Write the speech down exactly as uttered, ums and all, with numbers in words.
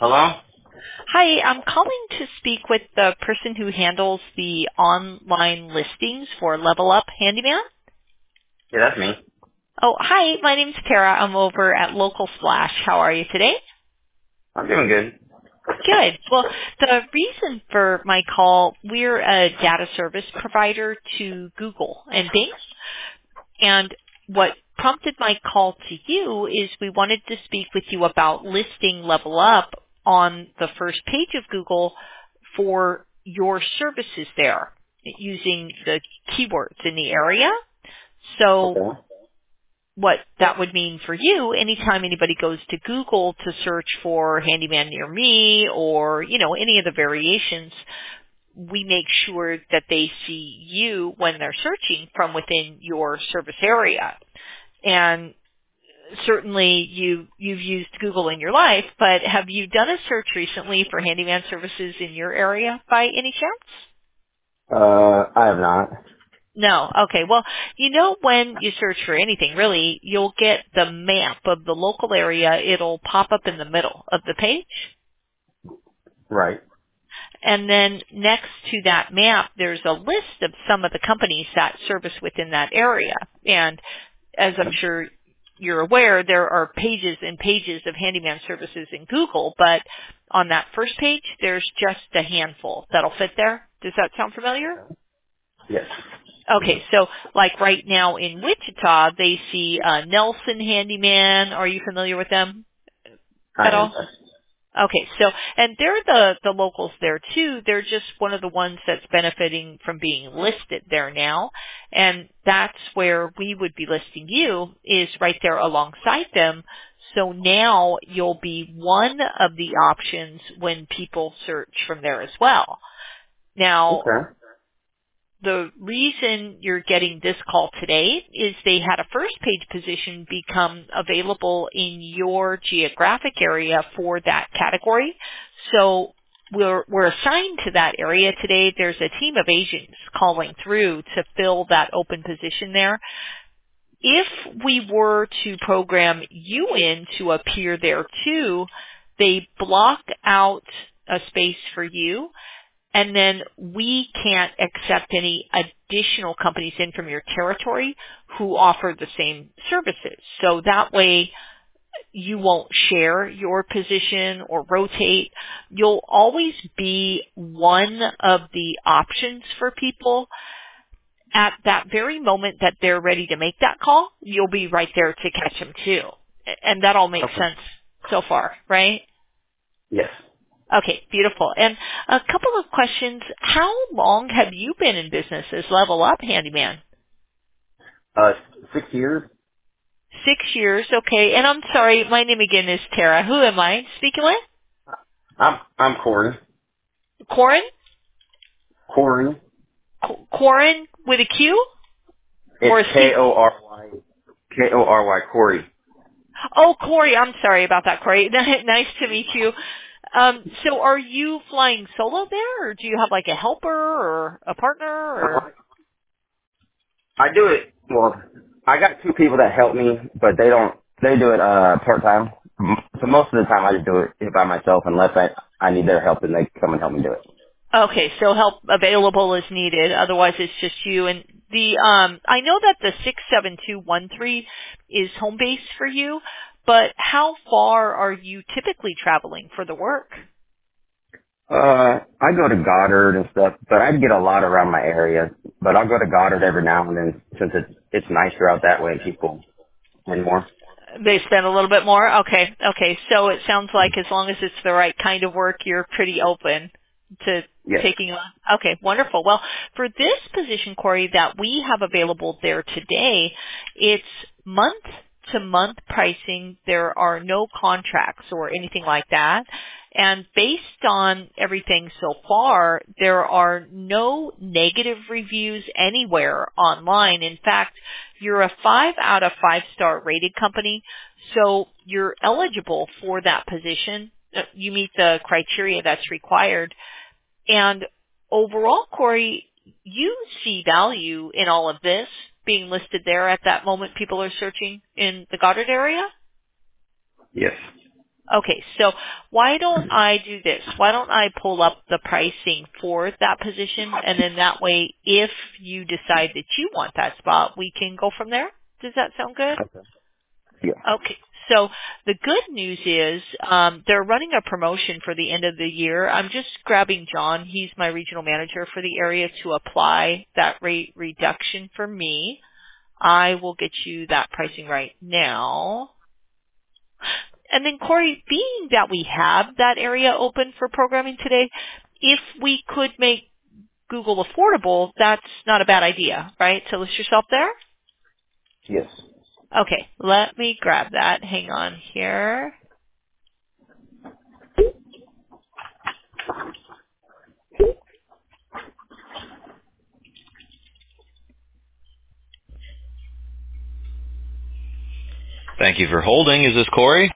Hello? Hi, I'm calling to speak with the person who handles the online listings for Level Up Handyman. Yeah, that's me. Oh, hi, my name's Tara. I'm over at Local Splash. How are you today? I'm doing good. Good. Well, the reason for my call, we're a data service provider to Google and Bing. And what prompted my call to you is we wanted to speak with you about listing Level Up on the first page of Google for your services there using the keywords in the area. So Okay. what that would mean for you, anytime anybody goes to Google to search for handyman near me or, you know, any of the variations, we make sure that they see you when they're searching from within your service area. And certainly you, you've used Google in your life, but have you done a search recently for handyman services in your area by any chance? Uh, I have not. No. Okay. Well, you know when you search for anything, really, you'll get the map of the local area. It'll pop up in the middle of the page. Right. And then next to that map, there's a list of some of the companies that service within that area. And as I'm sure you're aware, there are pages and pages of handyman services in Google, but on that first page, there's just a handful that'll fit there. Does that sound familiar? Yes. Okay, so like right now in Wichita, they see uh, Nelson Handyman. Are you familiar with them I at am. all? Okay, so, and they're the, the locals there too. They're just one of the ones that's benefiting from being listed there now. And that's where we would be listing you is right there alongside them. So now you'll be one of the options when people search from there as well. Now, Okay. the reason you're getting this call today is they had a first page position become available in your geographic area for that category. So we're, we're assigned to that area today. There's a team of agents calling through to fill that open position there. If we were to program you in to appear there too, they block out a space for you. And then we can't accept any additional companies in from your territory who offer the same services. So that way you won't share your position or rotate. You'll always be one of the options for people. At that very moment that they're ready to make that call, you'll be right there to catch them too. And that all makes Okay. sense so far, right? Yes. Okay, beautiful. And a couple of questions. How long have you been in business as Level Up Handyman? Uh, six years? Six years, okay. And I'm sorry, my name again is Tara. Who am I speaking with? I'm, I'm Corey. Corin? Corey. Qu- Corin with a Q? It's Or a C? K-O-R-Y. K-O-R-Y, Corey. Oh, Corey, I'm sorry about that, Corey. Nice to meet you. Um, so are you flying solo there, or do you have like a helper or a partner, or? I do it, well, I got two people that help me, but they don't, they do it, uh, part-time. So most of the time I just do it by myself unless I, I need their help and they come and help me do it. Okay, so help available as needed. Otherwise, it's just you. And the um, I know that the six seven two one three is home base for you, but how far are you typically traveling for the work? Uh, I go to Goddard and stuff, but I get a lot around my area. But I'll go to Goddard every now and then since it's it's nicer out that way and people and more. They spend a little bit more. Okay, okay. So it sounds like as long as it's the right kind of work, you're pretty open to Yes. taking on. Okay, wonderful. Well, for this position, Corey, that we have available there today, it's month to month pricing. There are no contracts or anything like that. And based on everything so far, there are no negative reviews anywhere online. In fact, you're a five out of five star rated company, so you're eligible for that position. Uh, You meet the criteria that's required. And overall, Corey, you see value in all of this being listed there at that moment people are searching in the Goddard area? Yes. Okay, so why don't I do this? Why don't I pull up the pricing for that position, and then that way, if you decide that you want that spot, we can go from there? Does that sound good? Okay. Yeah. Okay. So the good news is um, they're running a promotion for the end of the year. I'm just grabbing John. He's my regional manager for the area to apply that rate reduction for me. I will get you that pricing right now. And then Corey, being that we have that area open for programming today, if we could make Google affordable, that's not a bad idea, right? To list yourself there? Yes. Okay, let me grab that. Hang on here. Thank you for holding. Is this Corey?